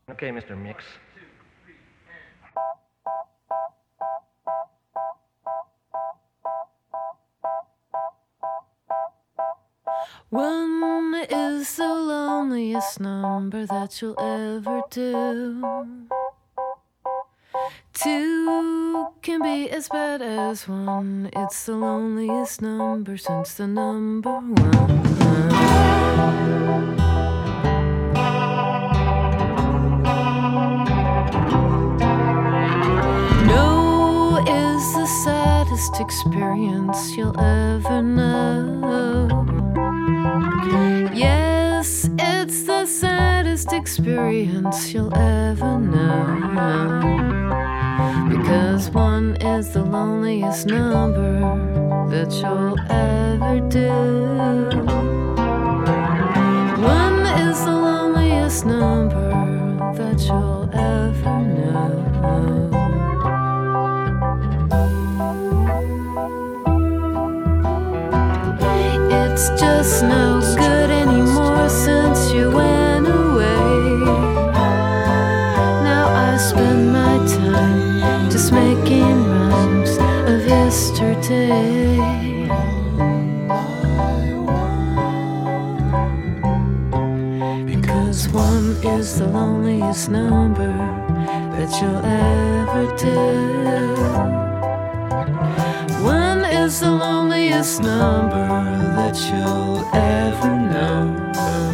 Okay, Mr. Mix. One is the loneliest number that you'll ever do. Two can be as bad as one. It's the loneliest number since the number one. No is the saddest experience you'll ever know. Yes, it's the saddest experience you'll ever know. Because one is the loneliest number that you'll ever do. One is the loneliest number that you'll ever know. It's just no good anymore since you went away. Now I spend my time just making rhymes of yesterday. Because one is the loneliest number that you'll ever do. One is the loneliest number that you'll ever know.